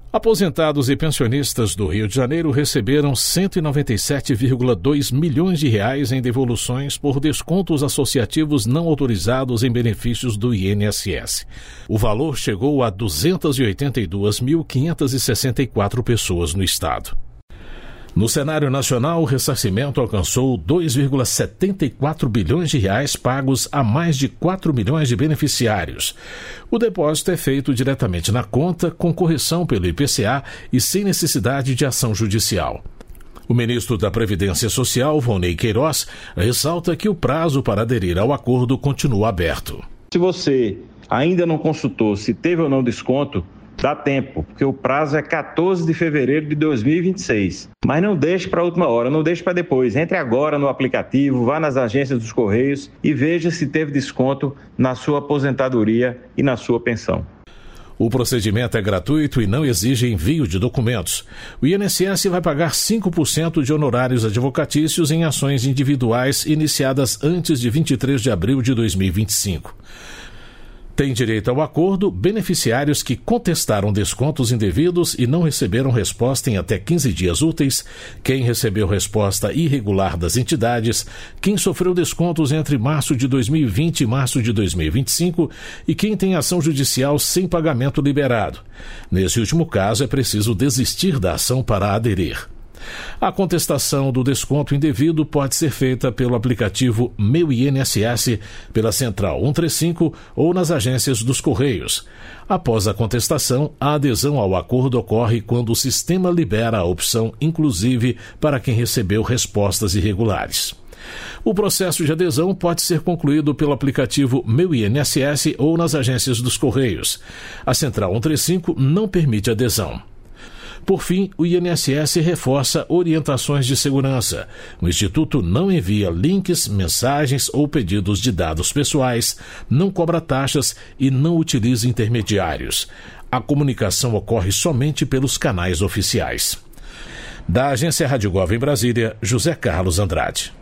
Aposentados e pensionistas do Rio de Janeiro receberam R$ 197,2 milhões em devoluções por descontos associativos não autorizados em benefícios do INSS. O valor chegou a 282.564 pessoas no estado. No cenário nacional, o ressarcimento alcançou R$ 2,74 bilhões pagos a mais de 4 milhões de beneficiários. O depósito é feito diretamente na conta, com correção pelo IPCA e sem necessidade de ação judicial. O ministro da Previdência Social, Volney Queiroz, ressalta que o prazo para aderir ao acordo continua aberto. Se você ainda não consultou se teve ou não desconto, dá tempo, porque o prazo é 14 de fevereiro de 2026. Mas não deixe para a última hora, não deixe para depois. Entre agora no aplicativo, vá nas agências dos Correios e veja se teve desconto na sua aposentadoria e na sua pensão. O procedimento é gratuito e não exige envio de documentos. O INSS vai pagar 5% de honorários advocatícios em ações individuais iniciadas antes de 23 de abril de 2025. Tem direito ao acordo beneficiários que contestaram descontos indevidos e não receberam resposta em até 15 dias úteis, quem recebeu resposta irregular das entidades, quem sofreu descontos entre março de 2020 e março de 2025 e quem tem ação judicial sem pagamento liberado. Nesse último caso, é preciso desistir da ação para aderir. A contestação do desconto indevido pode ser feita pelo aplicativo Meu INSS, pela Central 135 ou nas agências dos Correios. Após a contestação, a adesão ao acordo ocorre quando o sistema libera a opção inclusive para quem recebeu respostas irregulares. O processo de adesão pode ser concluído pelo aplicativo Meu INSS ou nas agências dos Correios. A Central 135 não permite adesão. Por fim, o INSS reforça orientações de segurança. O Instituto não envia links, mensagens ou pedidos de dados pessoais, não cobra taxas e não utiliza intermediários. A comunicação ocorre somente pelos canais oficiais. Da Agência Rádio Gov em Brasília, José Carlos Andrade.